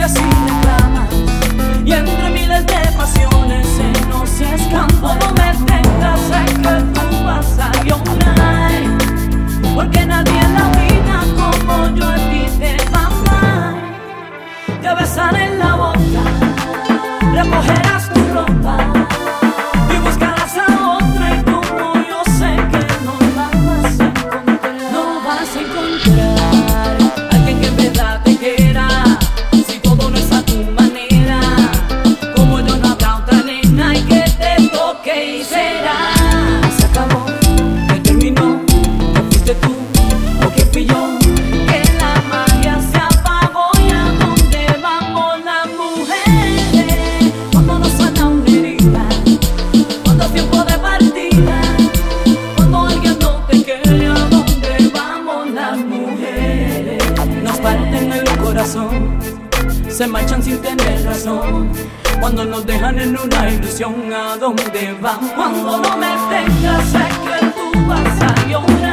pides y reclamas, y entre miles de pasiones se nos escapa. No me tengas, sé que tú vas a llorar, porque nadie en la vida como yo a ti te va a amar. Te besaré en la boca, recogerás tu ropa y buscarás a otra, y como yo sé que no la vas a encontrar. No vas a encontrar alguien que en verdad te quiera, si todo no es a tu manera. Como yo no habrá otra nena y que te toque y será. Se acabó, que terminó, que fuiste tú o que fui yo, que la magia se apagó. ¿Y a dónde vamos las mujeres cuando nos sana una herida? Cuando es tiempo de partida, cuando alguien no te quiere, ¿a dónde vamos las mujeres? Nos parten el corazón, se marchan sin tener razón, cuando nos dejan en una ilusión. ¿A dónde vamos? Cuando no me tengas, sé que tú vas a llorar,